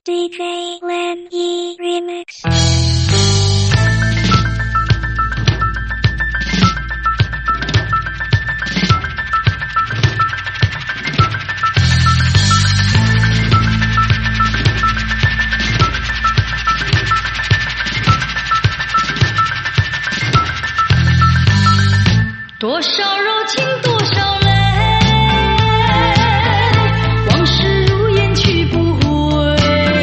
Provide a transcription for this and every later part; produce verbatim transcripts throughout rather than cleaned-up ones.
D J Len E Remix。 多少柔情多少泪，往事如烟去不回，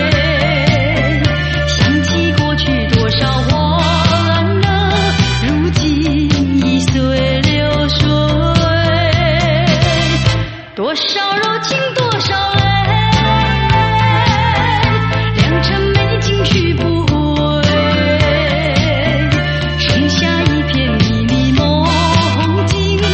想起过去多少欢乐，如今已随流水。多少柔情多少泪，良辰美景去不回，剩下一片迷迷梦。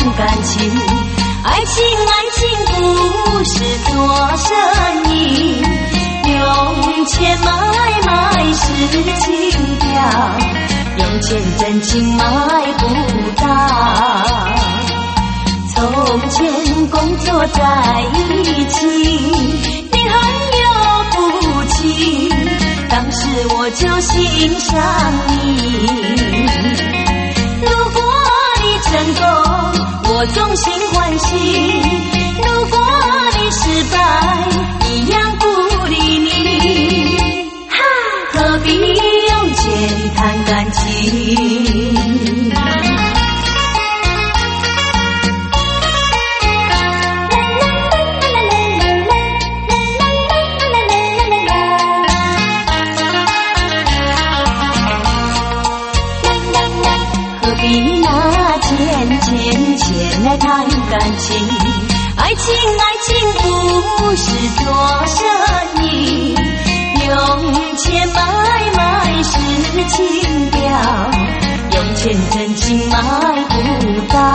感情。爱情爱情不是做生意，用钱买卖是情调，用钱真情买不到。从前工作在一起，你很有骨气，当时我就欣赏你。如果你成功，我衷心欢喜；如果你失败，一样不理你。何必用钱谈感情？何必拿钱钱钱来谈感情？爱情爱情不是做生意，用钱买卖是情调，用钱真情买不到。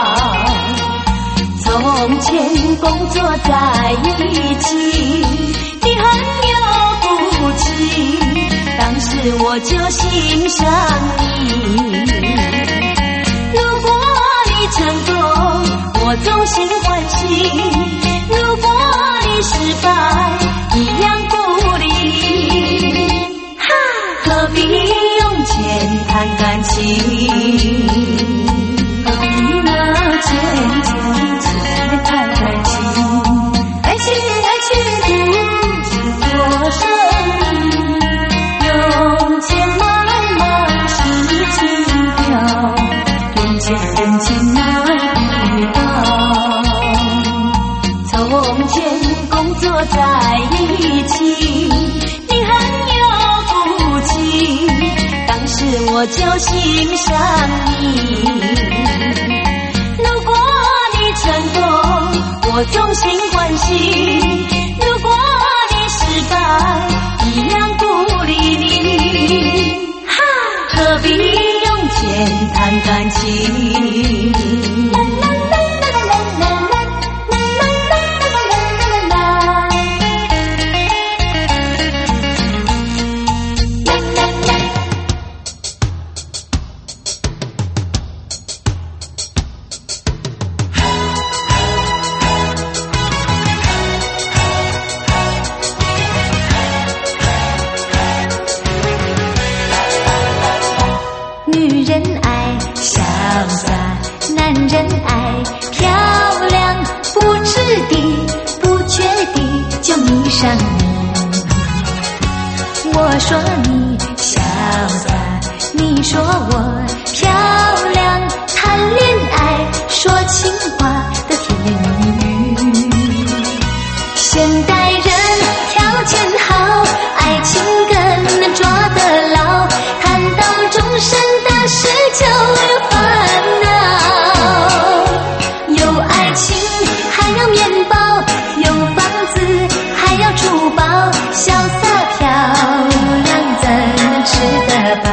从前工作在一起，你很有骨气，当时我就欣赏你。如果你成功，我衷心欢喜；如果你失败，一样不理你。何必用钱谈感情？何必拿钱钱钱来谈感情？爱情爱情不是做生意，用钱买卖是情调，用钱真情买不到。从前工作在一起，你很有骨气，当时我就欣赏你。如果你成功，我衷心欢喜；如果你失败，一样不理你。何必用钱谈感情？ 女人爱潇洒，男人爱漂亮，不知地不觉地就迷上你。我说你潇洒，你说我漂亮，谈恋爱说情话的甜言蜜语。现代人条件好，爱情更能抓得牢，谈到终身的事就有烦恼。有爱情还要面包，有房子还要珠宝，潇洒漂亮怎能吃得饱？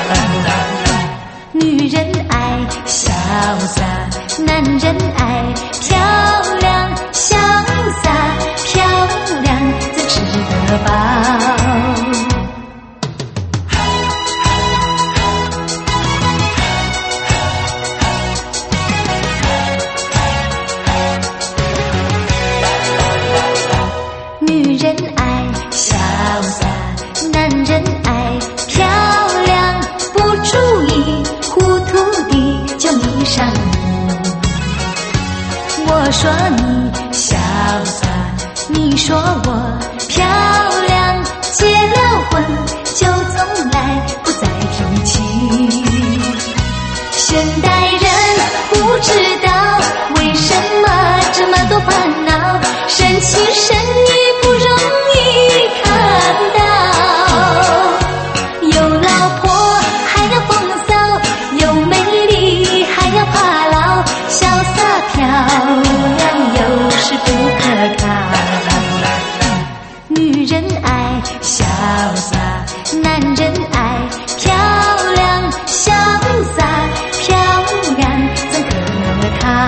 女人爱潇洒，男人爱漂亮，潇洒漂亮怎吃得饱？女人爱潇洒，男人爱漂亮，不注意糊涂地就迷上你。我说你潇洒，你说我漂亮，结了婚就从来不再提起。现代人不知道为什么这么多烦恼，深情深意不容易看到。有老婆还要风骚，有美丽还要怕老，潇洒漂亮有时不可靠。女人爱潇洒，男人爱漂亮，潇洒漂亮怎可靠？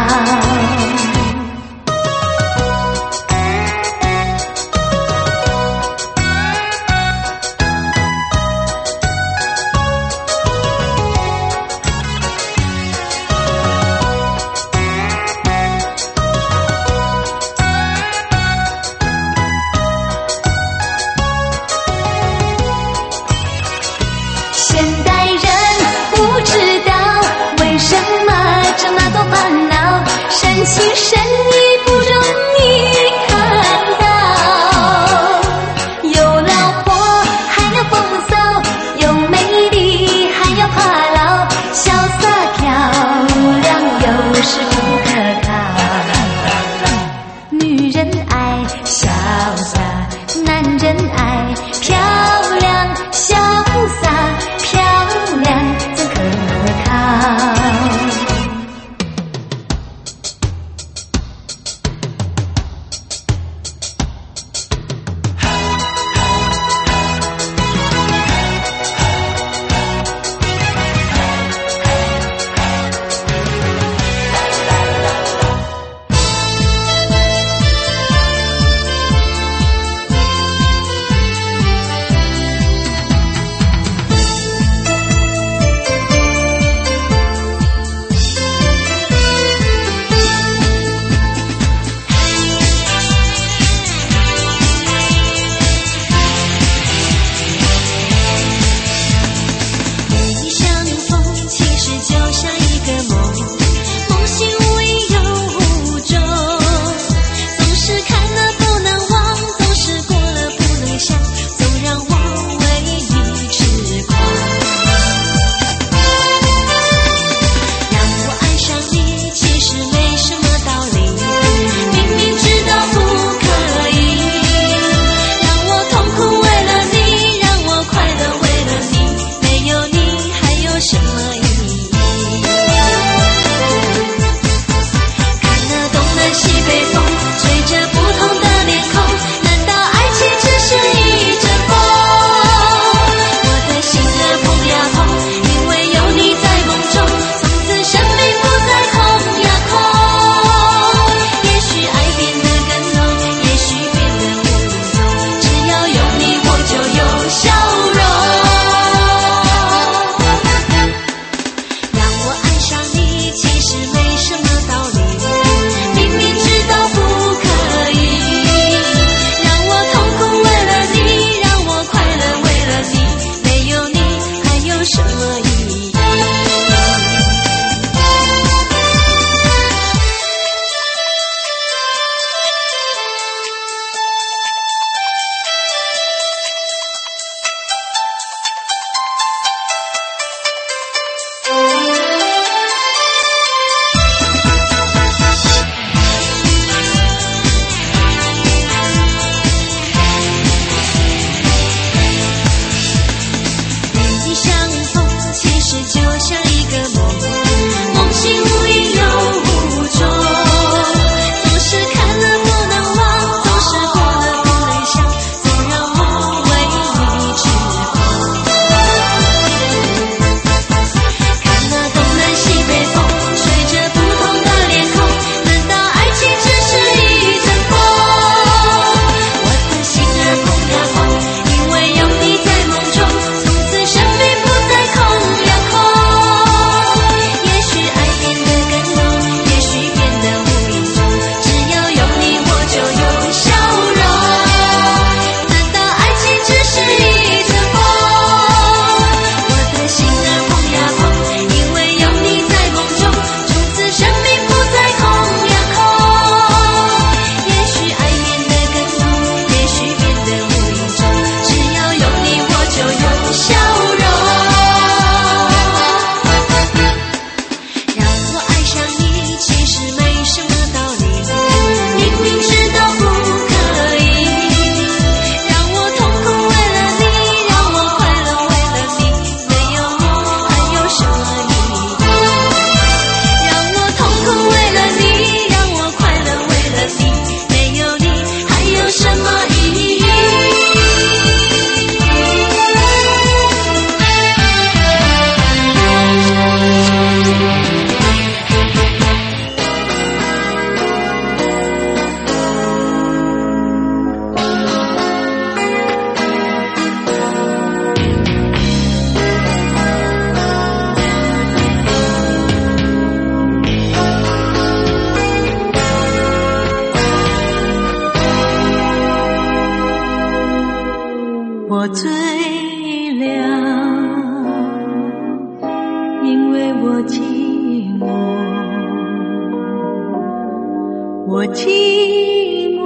我寂寞，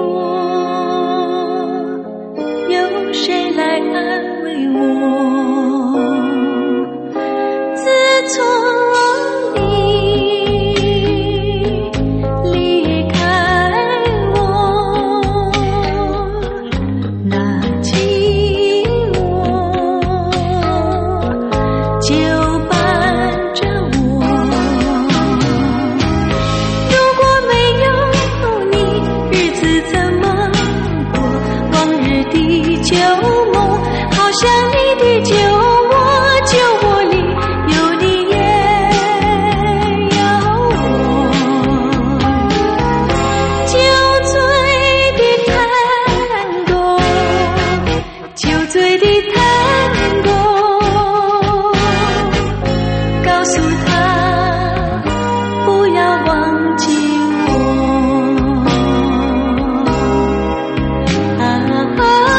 有谁来安慰我？自从你离开我，那寂寞就伴着我。如果没有你，日子怎么过？往日的旧梦，好像你的旧我，旧我里有你也有我。酒醉的探戈，酒醉的探戈，告诉他不要忘记我。啊啊，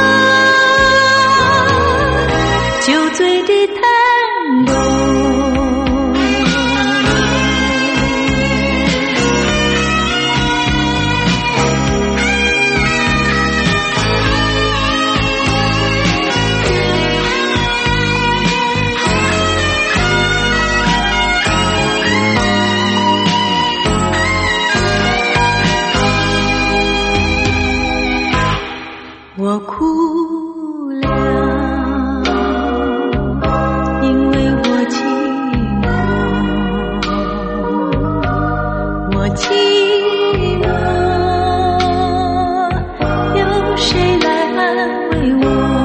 酒醉的探戈。我哭了，因为我寂寞，我寂寞，有谁来安慰我？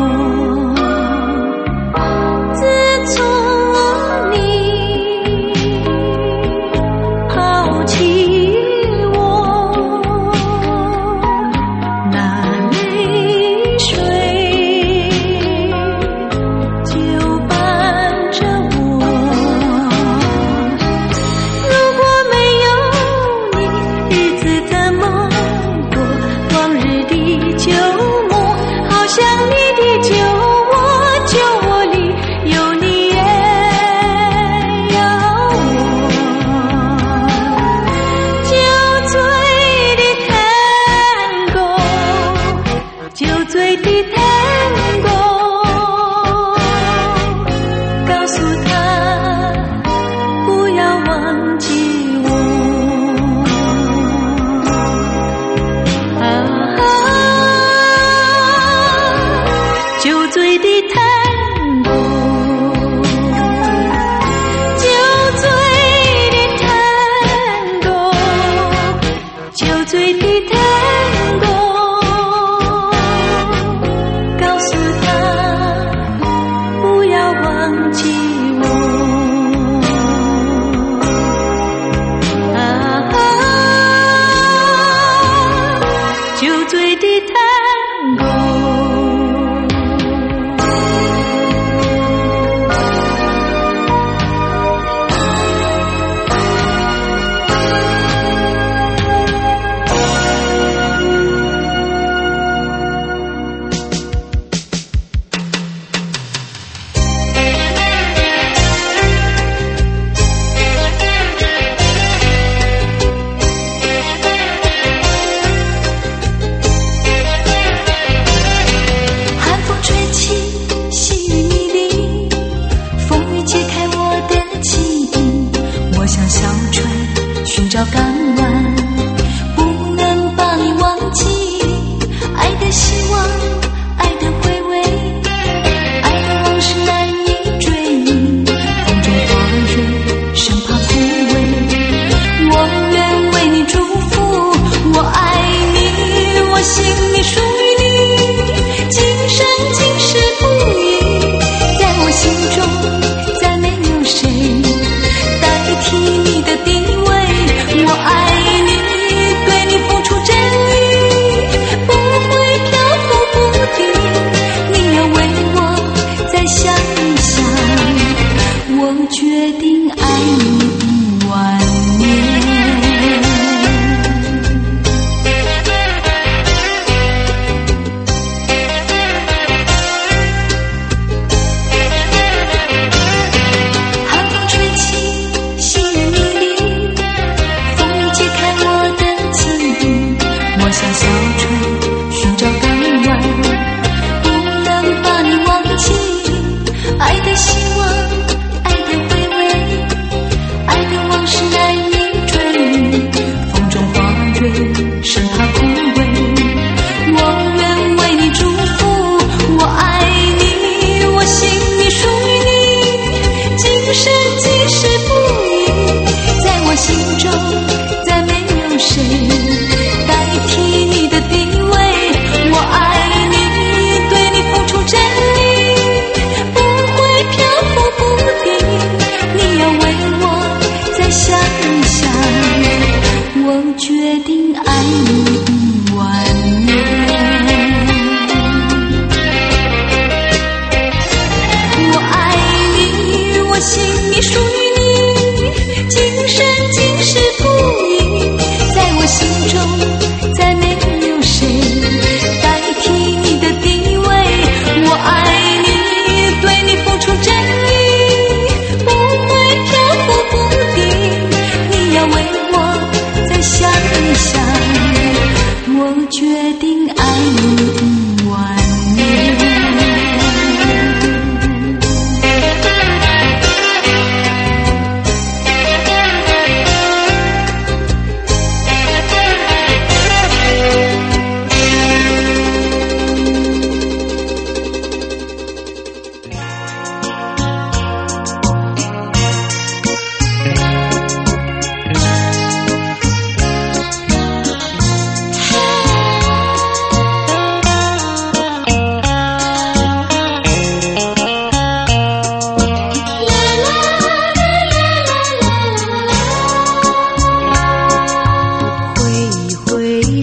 自从你抛弃我，那泪水就伴着我。如果没有你，日子怎么过？往日的旧梦，好像你的旧我，旧我里有你也有我。酒醉的探戈，酒醉的探戈，告诉他不要忘记我。啊啊，酒醉的探戈，酒醉的探戈，酒醉的探戈，告诉他不要忘记我。啊啊，酒醉的探戈。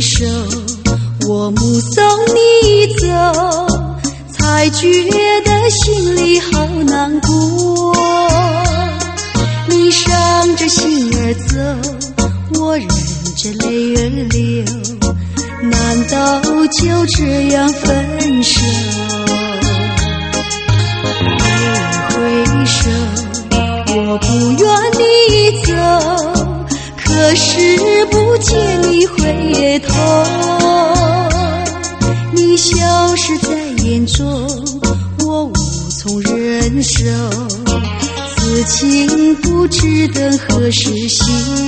手，我目送你走，才觉得心里好难过。你伤着心儿走，我忍着泪儿流，难道就这样分手？挥挥手，我不愿你走，可是不见你回头。你消失在眼中，我无从忍受，此情不知等何时休。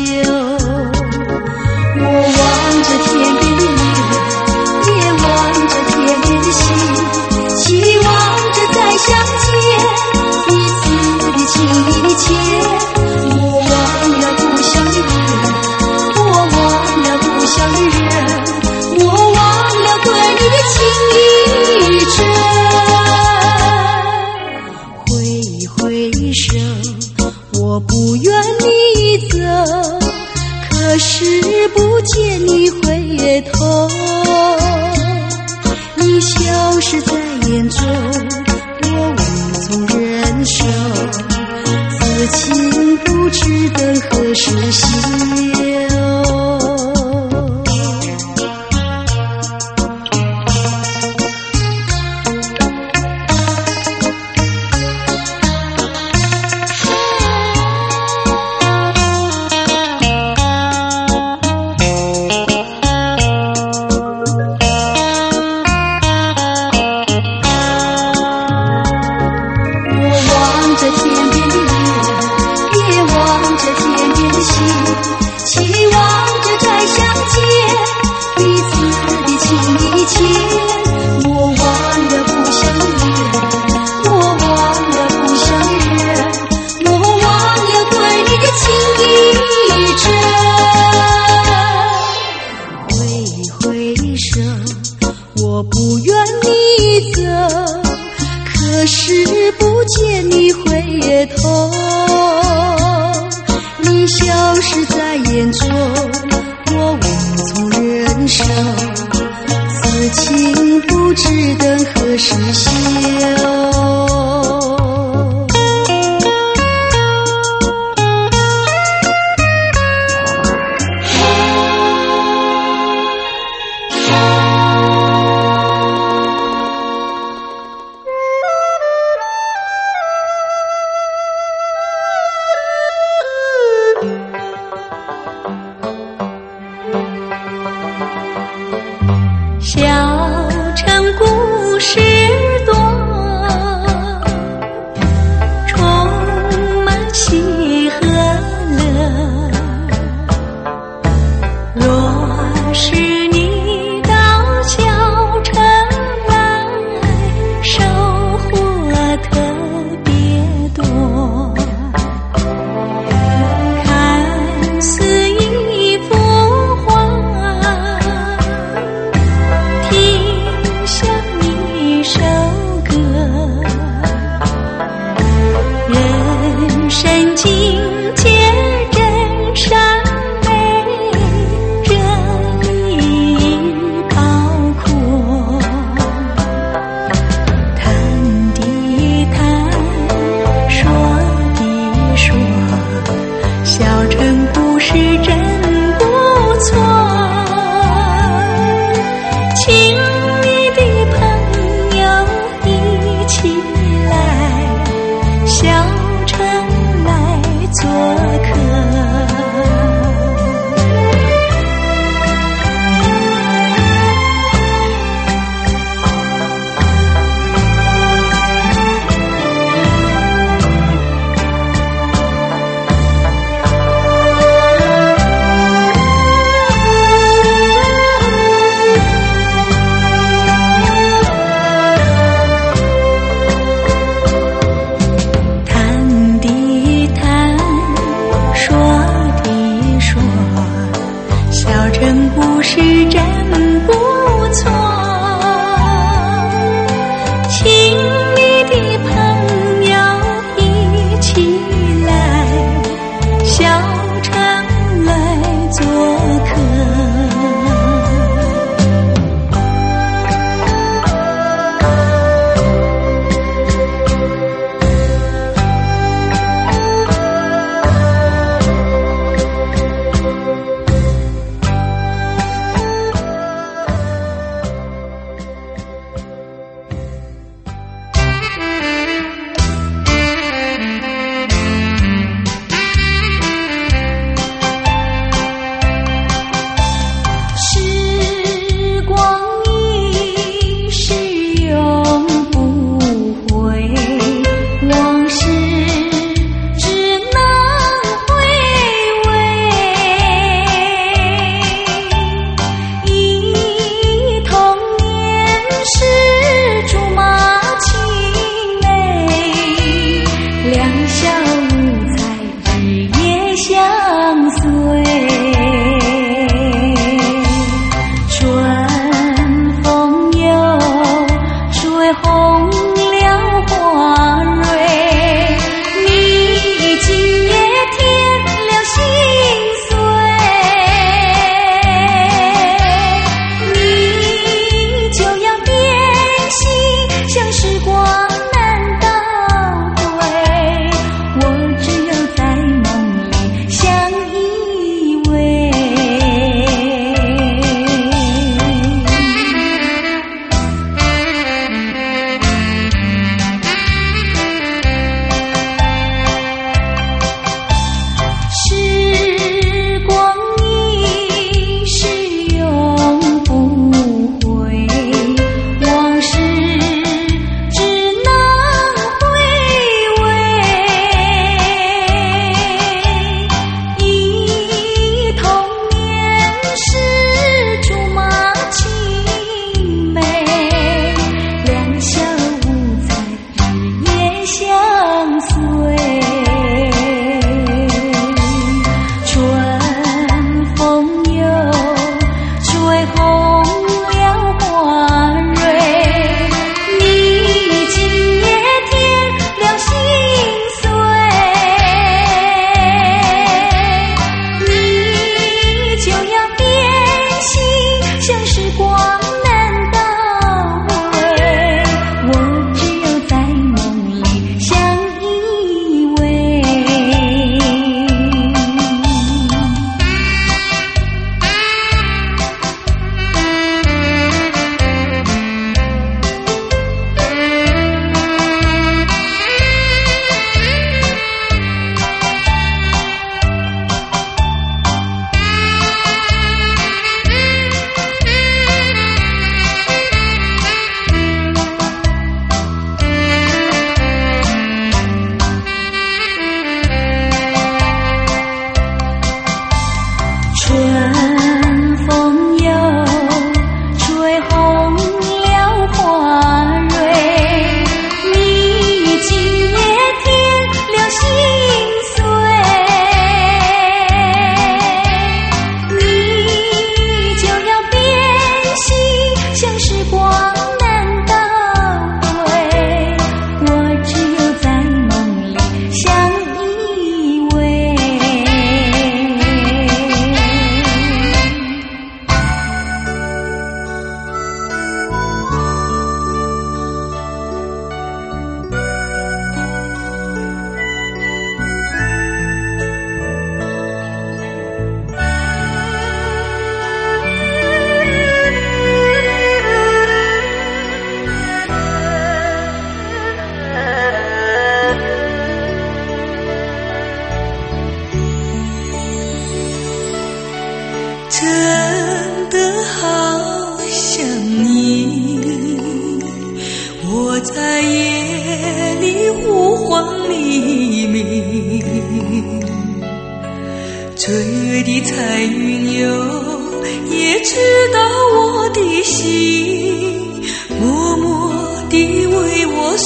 我望着天边的月，也望着天边的星，希望着再相见，彼此的情意切。我忘了故乡的人，我忘了故乡的人，我忘了对你的情意真。挥挥手，我不愿你走，可是不见你回头。你消失在眼中，我无从忍受，此情不知等何时休。我不愿你走，可是不见你回头。你消失在眼中，我无从忍受，此情不知等何时休。 小城故事多，充满喜和乐。若是你到小城来，收获特别多。看似一幅画，一首歌，人生境界真善美，这意义高阔。谈的谈，说的说，小城故事真不错。亲密的朋友一起来，小城来做客。故事真不错，亲密的朋友一起来，小城来做客。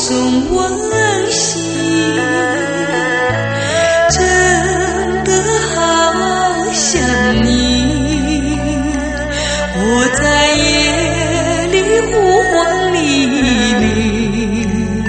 送温馨，真的好想你。我在夜里呼唤黎明，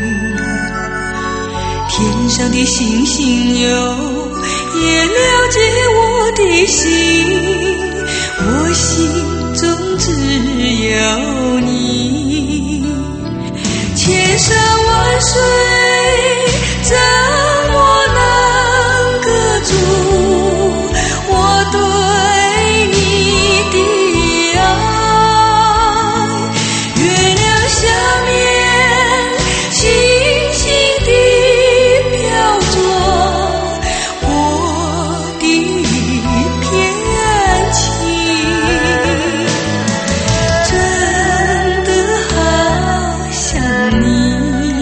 天上的星星有也了解我的心，我心中只有你。千山万水怎么能隔住我对你的爱？月亮下面轻轻地飘着我的一片情，真的好想你。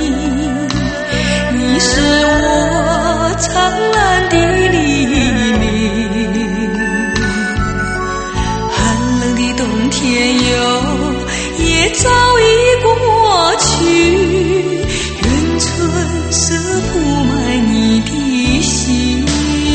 你是我灿烂的黎明，寒冷的冬天有也早已过去，愿春色铺满你的心。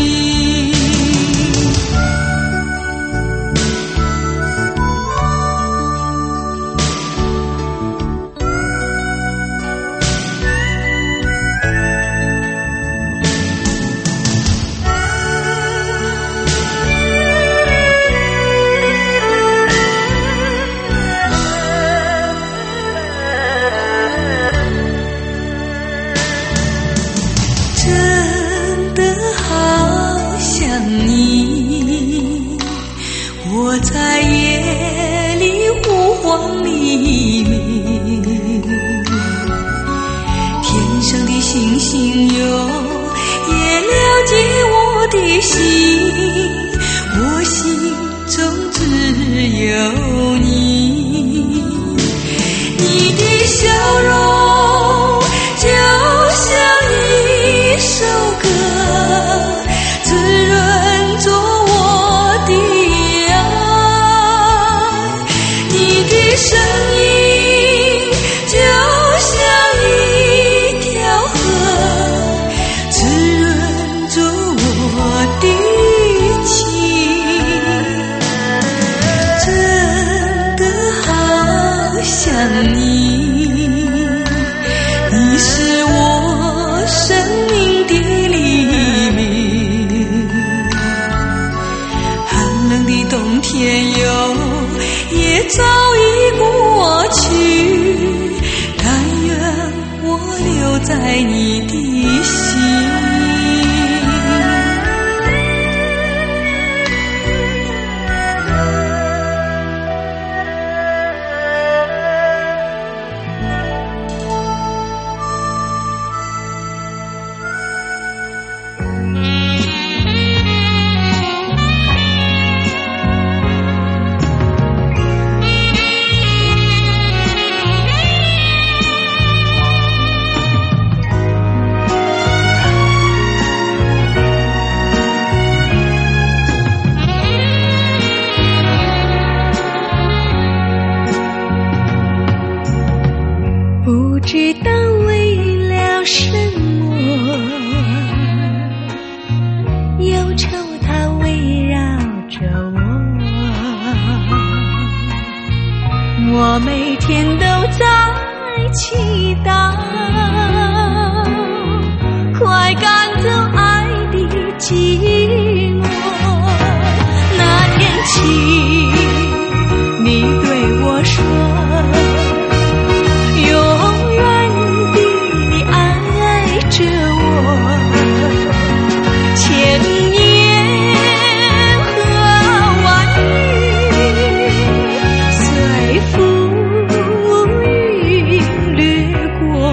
真的好想你，我在夜里呼唤黎明，天上的星星有也了解我的心，我心中只有你。你的笑容就像一首歌，滋润着我的爱。你的声音就像一条河，滋润着我的情，真的好想你。你是我生命的黎明，寒冷的冬天有也早已过去，但愿我留在你的心。 不知道为了什么，忧愁它围绕着我，我每天都在祈祷，快赶走爱的寂寞。那天起，你对我说，永远地爱着我，千言和万语随浮云掠过，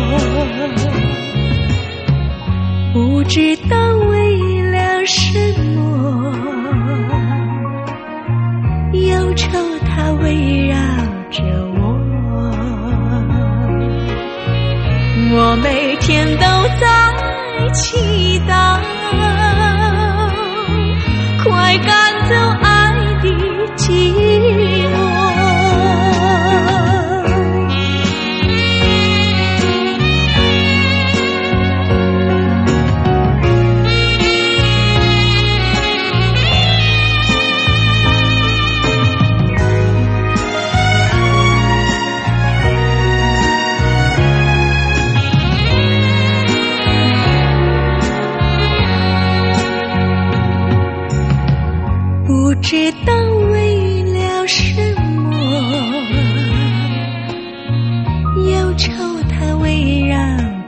不知道为了什么，忧愁它围绕着我，我每天都在祈祷，快赶走爱的寂寞。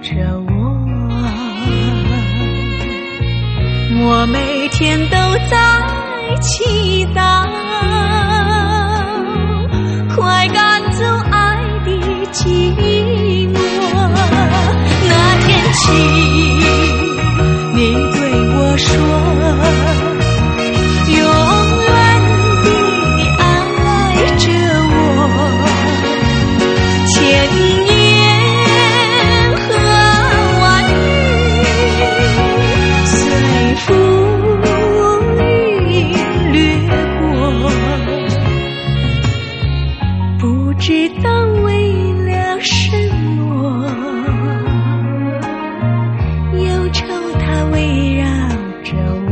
着我，我每天都在祈祷，快赶走爱的寂寞。那天起，你对我说，永远地爱着我，千言和万语随风云掠过，不知道为了什么，忧愁它围绕着我，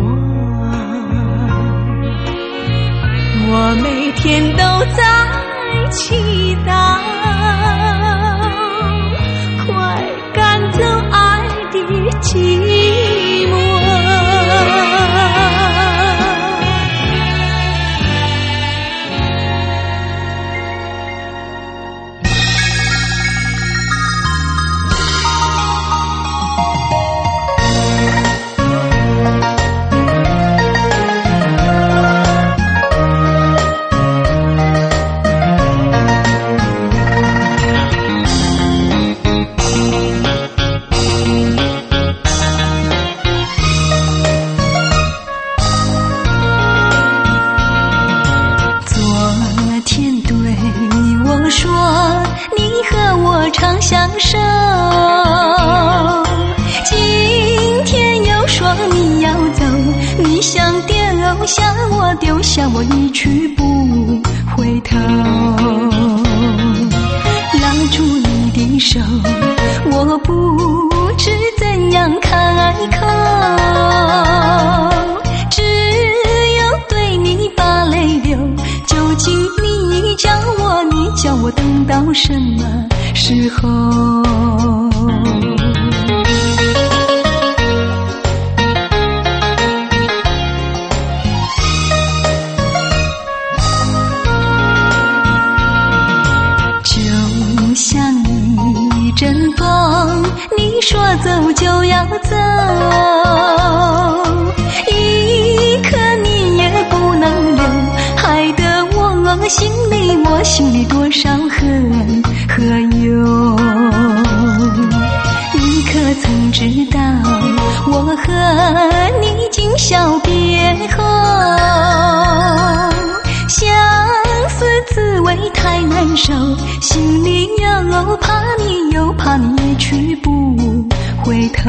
我每天都在祈祷，快赶走爱的寂寞。常相守，今天又说你要走，你想丢下我，丢下我一去不回头。拉住你的手，我不知怎样开口，只有对你把泪流。究竟你叫我，你叫我等到什么时候？就像一阵风，你说走就要走，一刻你也不能留，害得我心里我心里多少恨和忧。你可曾知道我和你今宵别后，相思滋味太难受，心里又怕你又怕你一去不回头。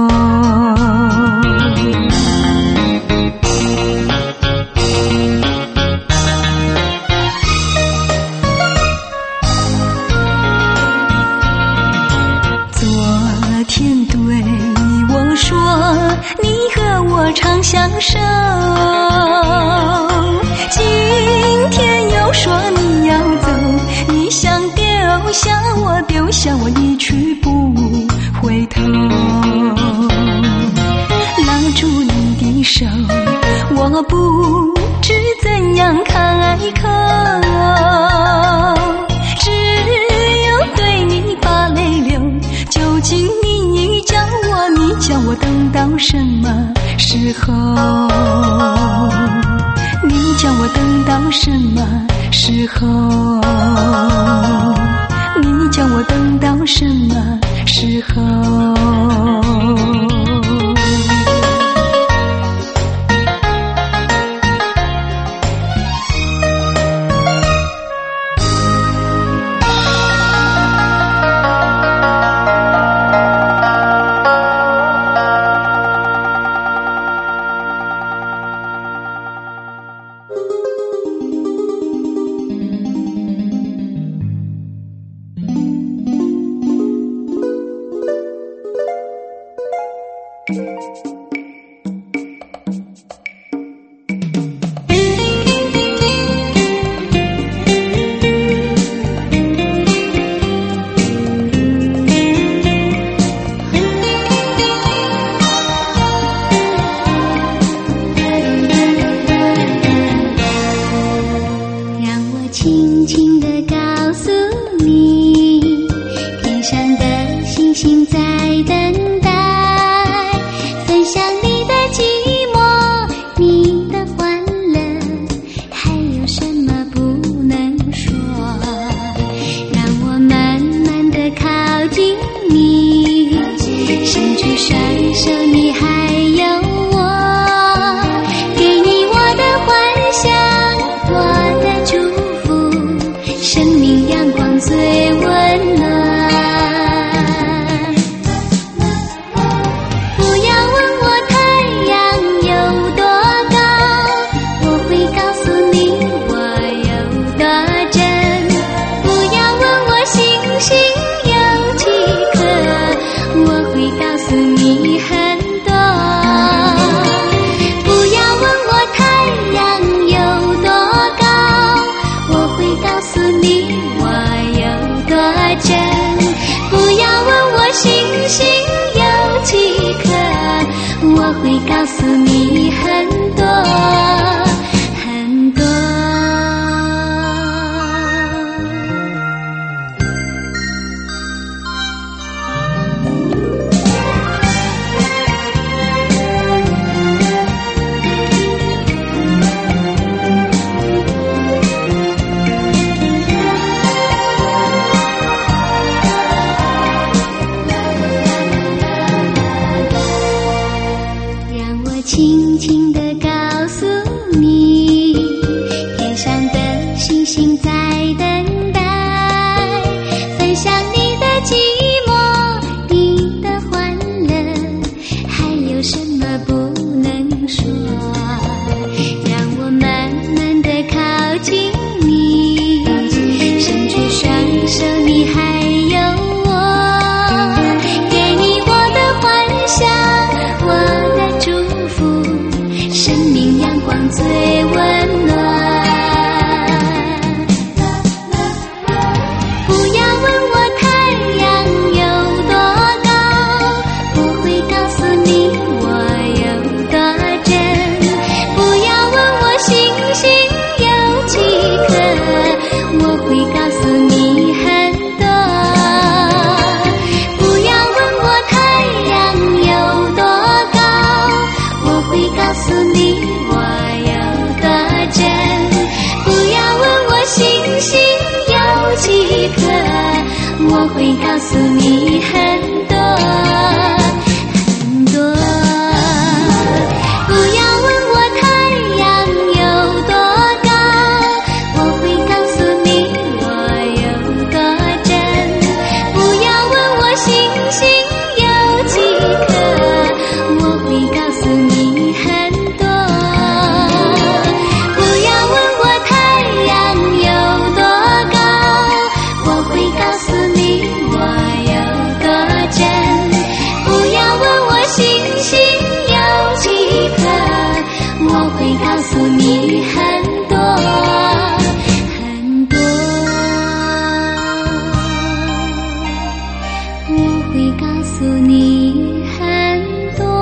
常相守，今天又说你要走，你想丢下我，丢下我一去不回头。拉住你的手，我不知怎样开口，只有对你把泪流。究竟你叫我，你叫我等到什么时候？你叫我等到什么时候？你叫我等到什么时候？ 轻轻地告诉你，天上的星星在生命阳光最温暖。不要问我太阳有多高，我会告诉你我有多真。不要问我星星有几颗，我会告诉你很多。不要问我太阳有多高，我会告诉你我有多真。不要问我星星有几颗，我会告诉你很多很多。让我轻轻地告诉你，天上的星星在等待，分享你的寂寞，你的欢乐，还有什么不能说？让我慢慢地靠近你，伸出双手，你还有我，给你我的幻想，我的祝福，生命阳光最温暖。不要问我太阳有多高，我会告诉你我有多真。不要问我星星有几颗，我会告诉你很多。不要问我太阳有多高，我会告诉你我有多真。不要问我星星有几颗，我会告诉你很多很多。不要问我太阳有多高，我会告诉你我有多真。不要问我星星有几颗，我会告诉你很多。不要问我太阳有多高，我会告诉你我有多真。不要问我星星有几颗，我会告诉你很多很多。我会告诉你很多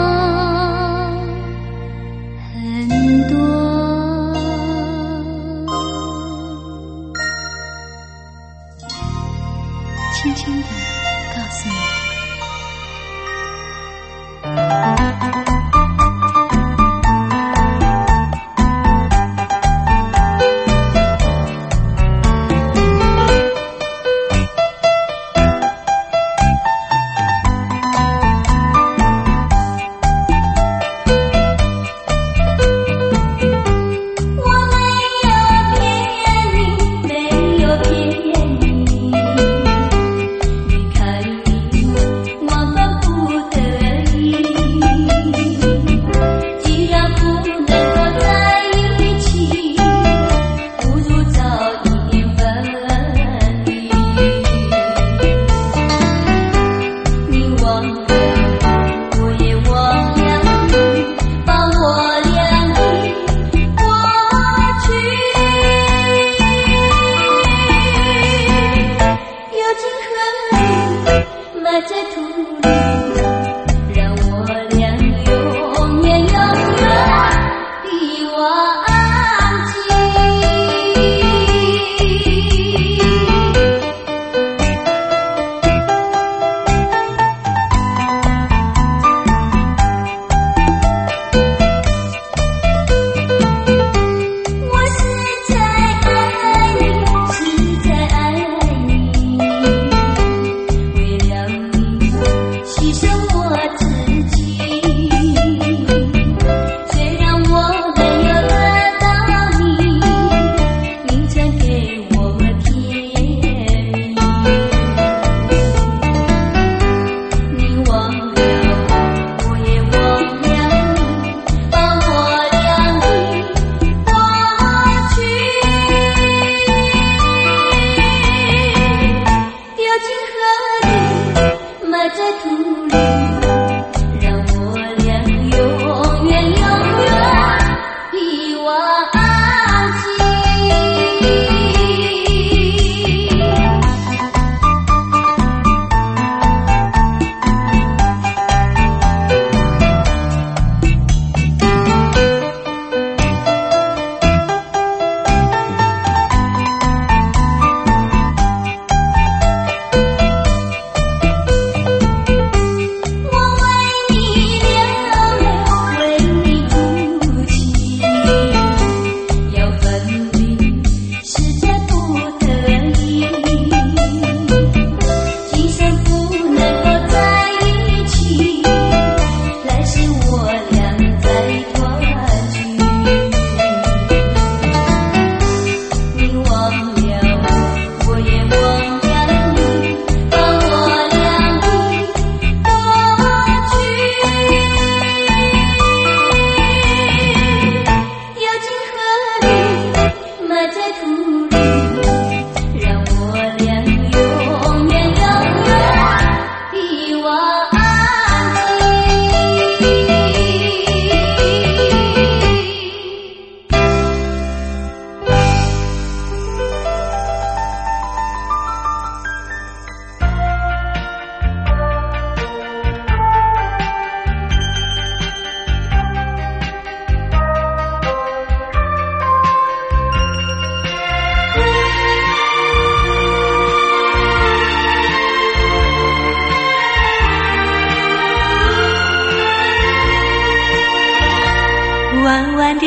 很多。轻轻地告诉你。 我没有骗你，没有骗你，你看你我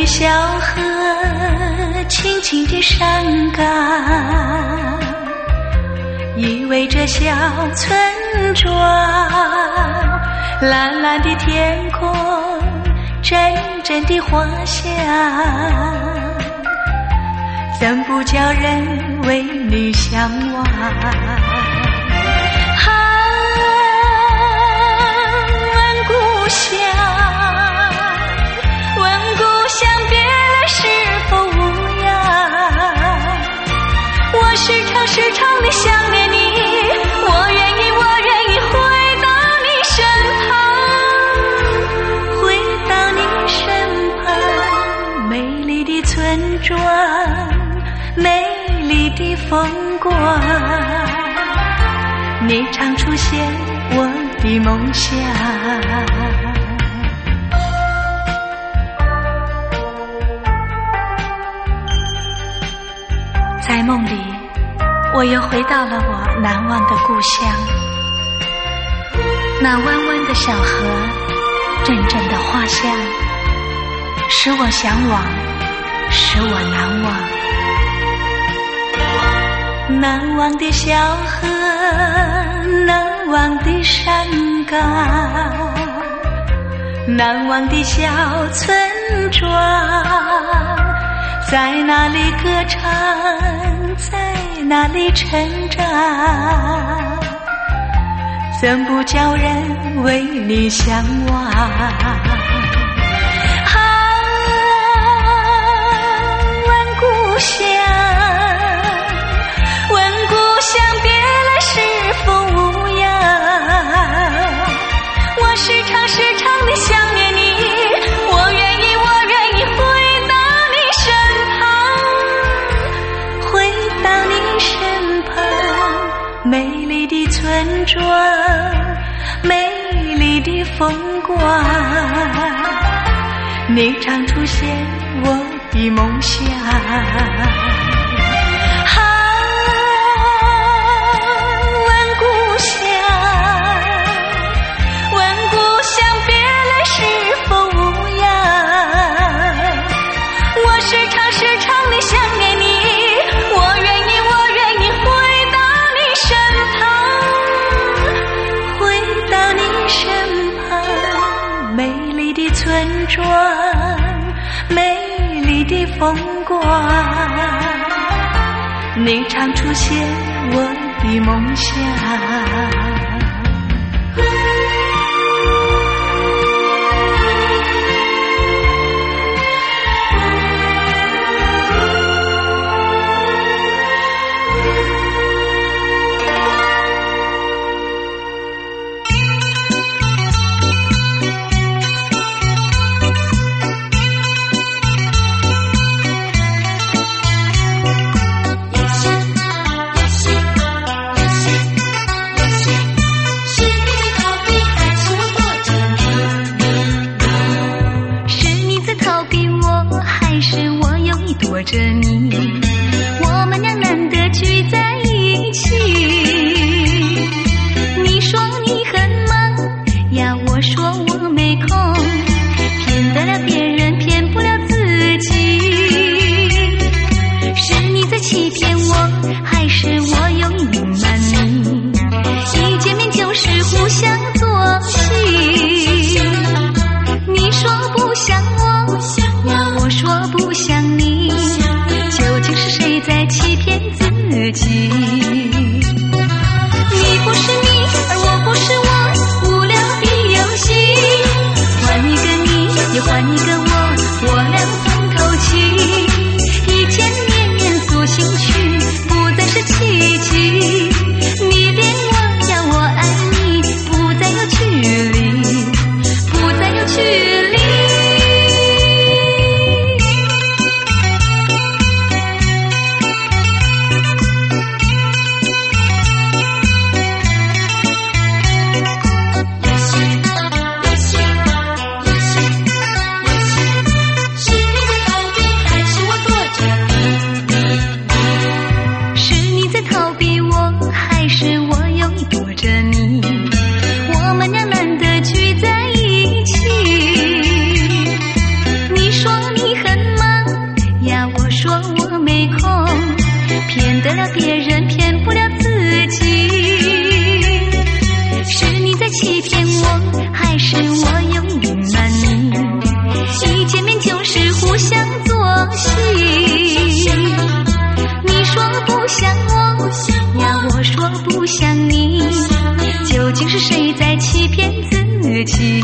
小河轻轻地山岗，依偎着小村庄，蓝蓝的天空，阵阵的花香，怎不叫人为你向往？啊，问故乡，问故乡别来是否无恙？我时常时常地想念你，我愿意我愿意回到你身旁，回到你身旁。美丽的村庄，美丽的风光，你常出现我的梦想。在梦里，我又回到了我难忘的故乡，那弯弯的小河，阵阵的花香，使我向往，使我难忘。难忘的小河，难忘的山岗，难忘的小村庄，在哪里歌唱，在哪里成长，怎不叫人为你向往？啊，问故乡，问故乡别来是否无恙？我时常时常地想念你，我愿意我愿意回到你身旁，回到你身旁。美丽的村庄，美丽的风光，你常出现我的梦想。啊，问故乡，问故乡别来是否无恙？我时常时常地想念你，我愿意我愿意回到你身旁，回到你身旁。美丽的村庄，美丽的风光，你常出现我的梦想。 也许，也许，也许，也许。 骗不了自己。是你在欺骗我，还是我有隐瞒你？一见面就是互相作戏。你说不像我呀，我说不像你，究竟是谁在欺骗自己？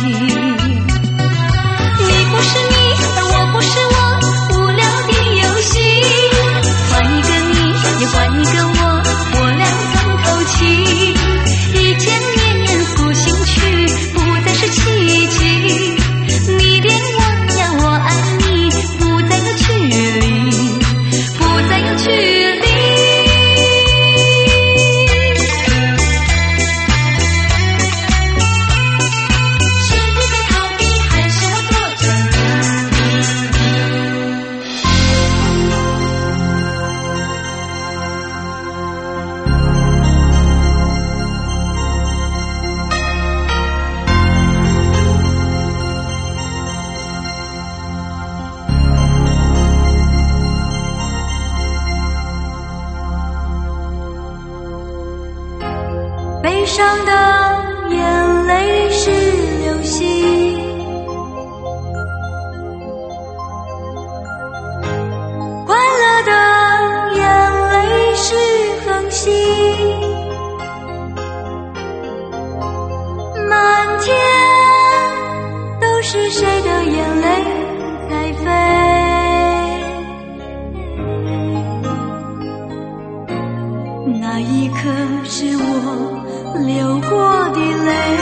你不是你，而我不是我，无聊的游戏。换一个你，也换一个我，我俩曾透气。一见面诉心曲，不再是奇迹。你恋我呀，我爱你，不再有距离，不再有距离。 悲伤的眼泪是流星，快乐的眼泪是恒星，满天都是谁的眼泪在飞？那一刻是我流过的泪，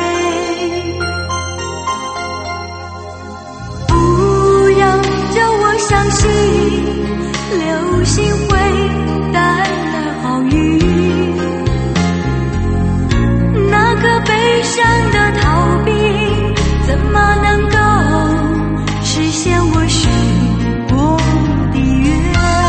不要叫我相信流星会带来好运，那个悲伤的逃避怎么能够实现我许过的愿？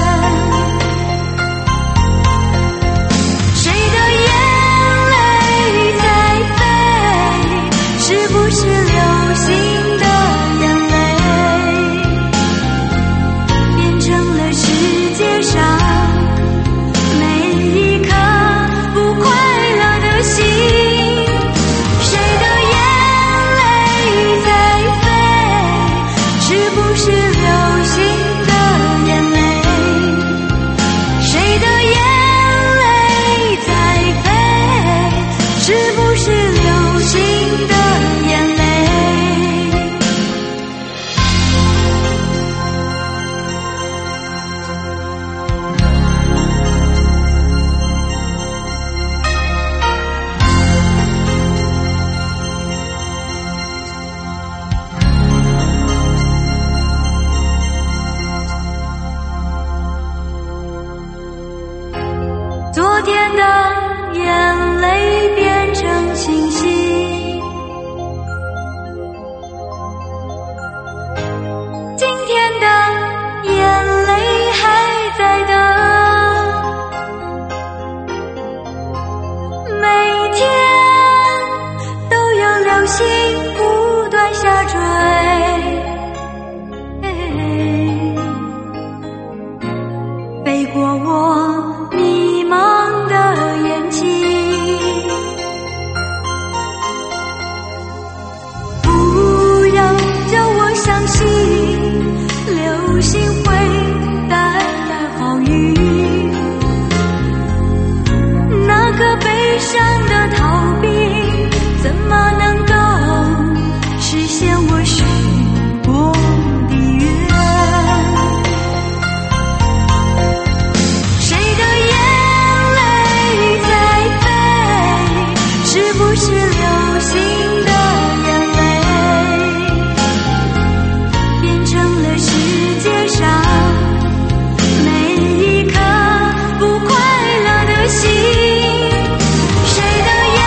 谁的眼泪在飞？是不是流星的眼泪变成了世界上每一颗不快乐的心？谁的眼泪在飞？是不是流星的眼泪？谁的眼泪在飞？是不是流星的眼泪？昨天的眼泪变成星星，今天的眼泪还在等，每天都有流星不断下坠，飞过我迷茫的眼睛，不要叫我相信流星会带来好运，那个悲伤的逃避怎么能够实现我许过的愿？谁的眼泪在飞？是不是流星的眼泪变成了世界上每一颗不快乐的心？谁的眼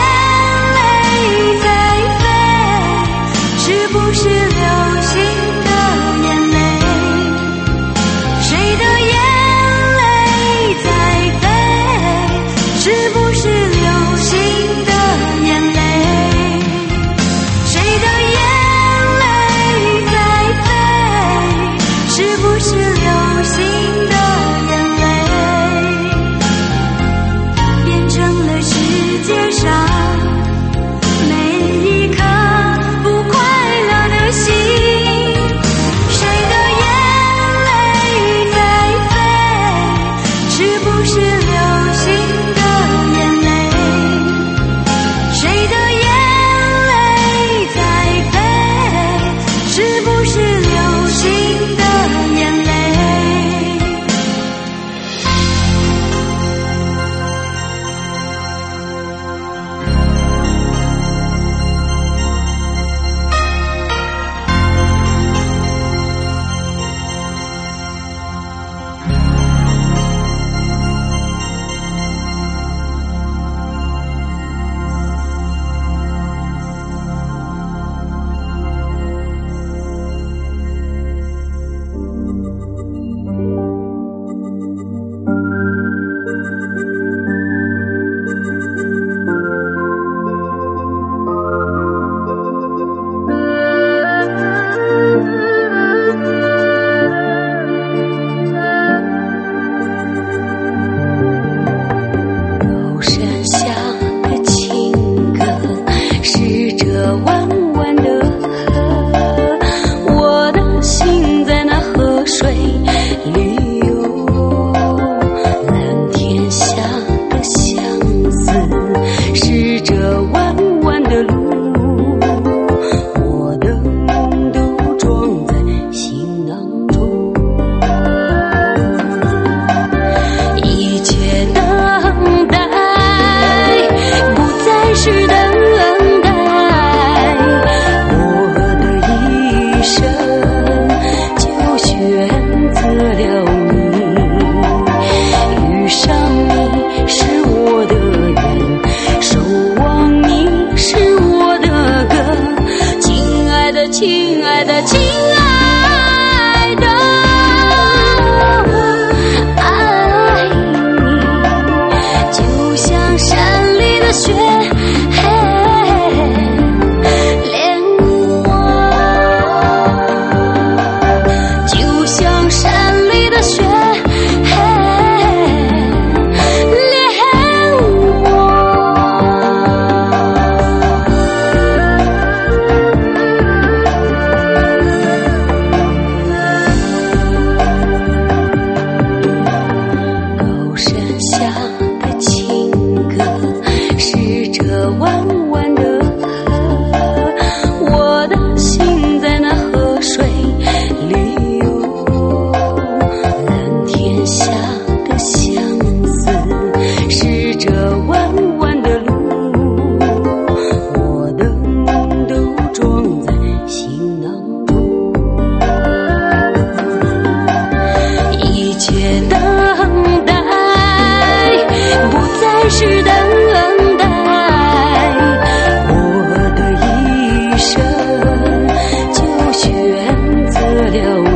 是等待。我的一生就选择了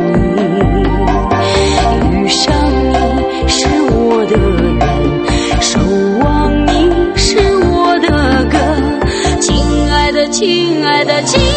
你，遇上你是我的缘，守望你是我的歌。亲爱的，亲爱的，亲爱的。